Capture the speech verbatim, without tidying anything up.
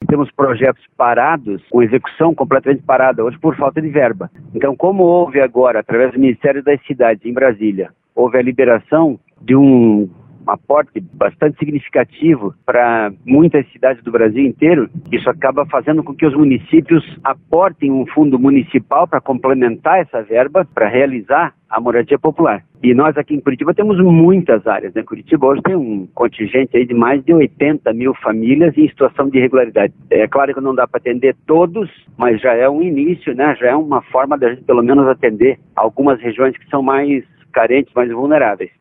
temos projetos parados, com execução completamente parada hoje por falta de verba. Então, como houve agora, através do Ministério das Cidades em Brasília, houve a liberação de um aporte bastante significativo para muitas cidades do Brasil inteiro, isso acaba fazendo com que os municípios aportem um fundo municipal para complementar essa verba, para realizar a moradia popular. E nós aqui em Curitiba temos muitas áreas, né? Curitiba hoje tem um contingente aí de mais de oitenta mil famílias em situação de irregularidade. É claro que não dá para atender todos, mas já é um início, né? Já é uma forma da gente pelo menos atender algumas regiões que são mais carentes, mais vulneráveis.